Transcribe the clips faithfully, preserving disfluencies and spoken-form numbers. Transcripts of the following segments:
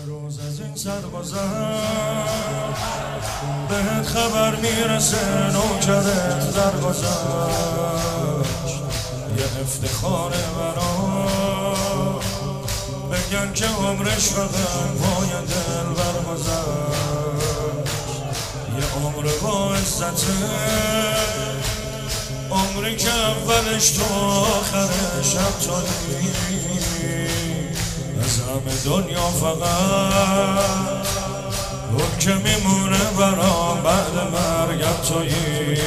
روز از این سرگذشت بهت خبر میرسه نوکر درگذشت یه افتخاره برام بگن که عمرش فقط پای دل برگذشت یه عمر با عزته عمری که اولش تو آخرش هم تویی از همه دنیا فقط اون که میمونه برام بعد مرگم تویی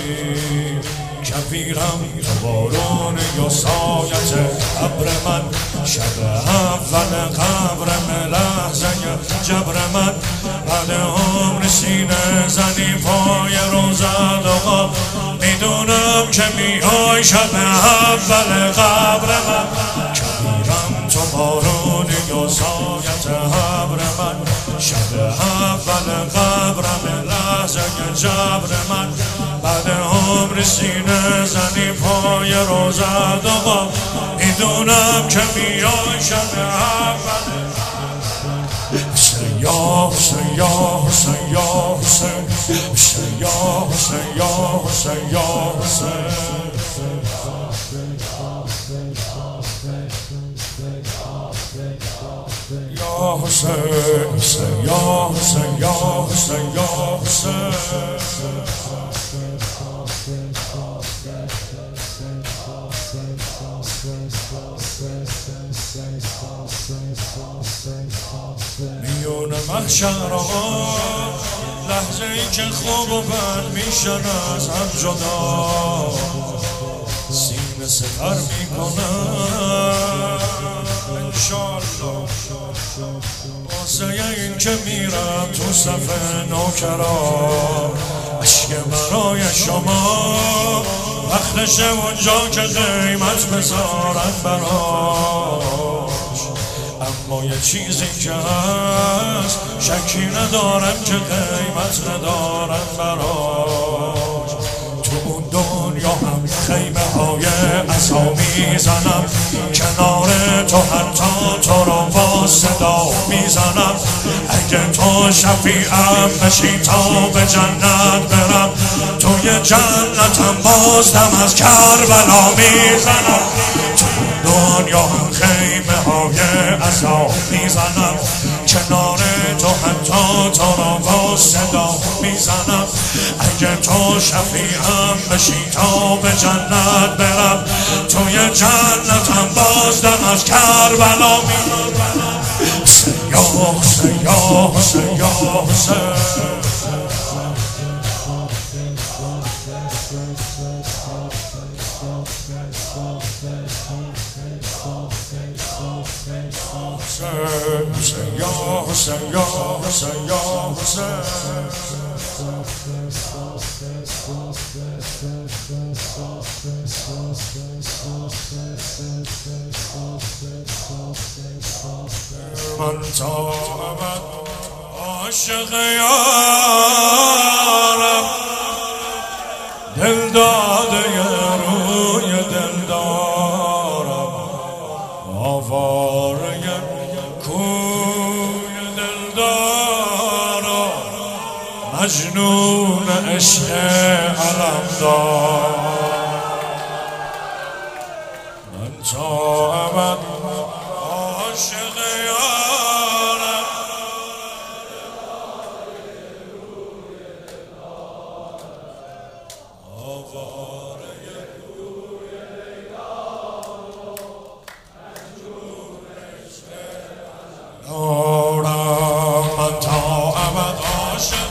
کبیرم تو بارون یا سایت ابر من شب اول قبرم لحظه جبر من بعد عمر سینه زنی پای روزت آقا میدونم که میای شب اول قبر من کبیرم تو بارون یا سایت ابر من شب اول قبرم لحظه جبر من بعد عمر سینه زنی پای روزت آقا میدونم که میای شب اول حسین یا حسین یا حسین یا حسین حسین یا حسین یا حسین یا حسین یا حسین حسین یا حسین یا حسین یا حسین میون محشر آقا لحظه ای که خوب و بد میشن از هم جدا سینه سپر میکنم انشالله واسه این که میرم تو صف نوکرا عشق برای شما وقتشه اونجا که قیمت بذارن براش اما یه چیزی که هست شکی ندارم که قیمت ندارم براش تو اون دنیا هم خیمه های عزا میزنم کنار تو حتی تو رو با صدا میزنم اگه تو شفیعم بشی تا به جنت برم توی جنتم بازدم از کربلا میزنم تو دنیا هم خیمه های عزا میزنم کنار تو حتی تو رو با صدا میزنم اگه تو شفیعم بشی تا به جنت برم توی جنتم بازدم از کربلا میزنم یا حسین یا حسین یا حسین حسین یا حسین یا حسین یا حسین من تا ابد عاشق یارم دل داده روی دل دارم آواره کوی دل دارم مجنون عشق علمدار من تا ابد عاشق یارم آواره کوی دل دارم مجنون عشق علمدار من تا ابد عاشق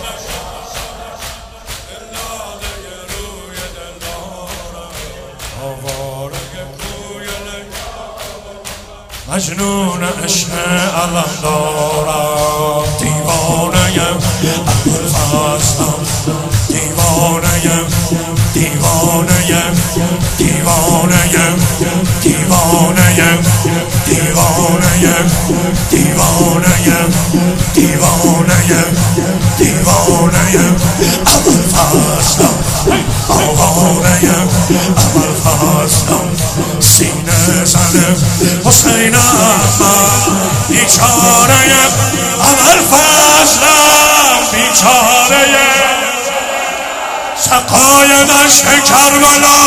مجنون عشق علم دارم دیوانه‌ام ابوالفضلم دیوانه‌ام دیوانه‌ام دیوانه‌ام دیوانه‌ام دیوانه‌ام دیوانه‌ام دیوانه‌ام دیوانه‌ام ابوالفضلم آواره‌ام ابوالفضلم سینه زنم حسین احمد بیچاره ابوالفضلم، بیچاره سقای دشت کربلا.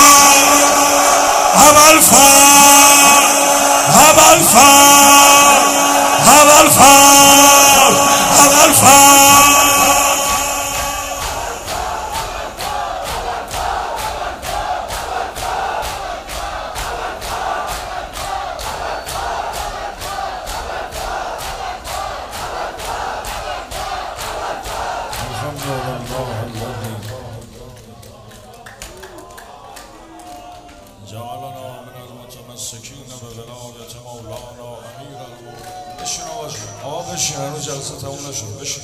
ابوالفضل ابوالفضل ابوالفضل ابوالفضل جعلنا من المتمسکین به ولایت مولانا امیر المؤمنین. بشین آقا جون، آقا بشین، هنوز جلسه تموم نشد، بشین.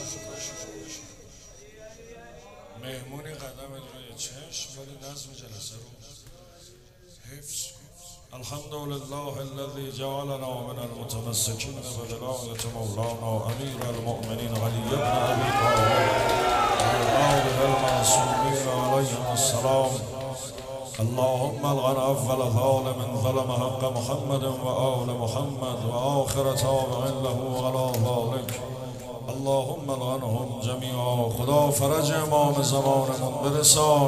مهمونی قدمت روی چشم، ولی نظم جلسه رو حفظ. الحمد لله الذي جعلنا من المتمسکین به ولایت مولانا امیر المؤمنین علی بن ابی طالب وآله المعصومین علیهم السلام. اللهم الغن اول ظالم ظلم حق محمد و آل محمد و آخر تابع له على ذلك. اللهم الغنهم جمیعا. خدا فرج امام زمانمون برسان،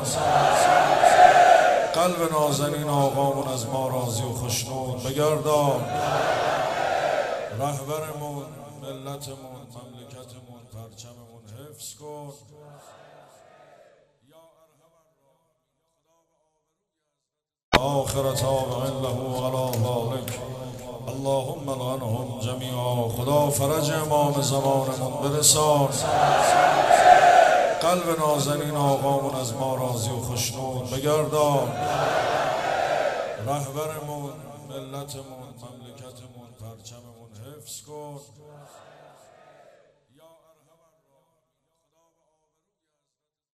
قلب نازنین آقامون از ما راضی و خوشنود بگردان، رهبرمون، ملتمون، مملکتمون، پرچممون حفظ کن. آخر تابع له على ذلك. اللهم الغنهم جمیعا. خدا فرج امام زمانمون برسان، قلب نازنین آقامون از ما راضی و خوشنود بگردان، رهبرمون، ملتمون، مملکتمون، پرچممون حفظ کن.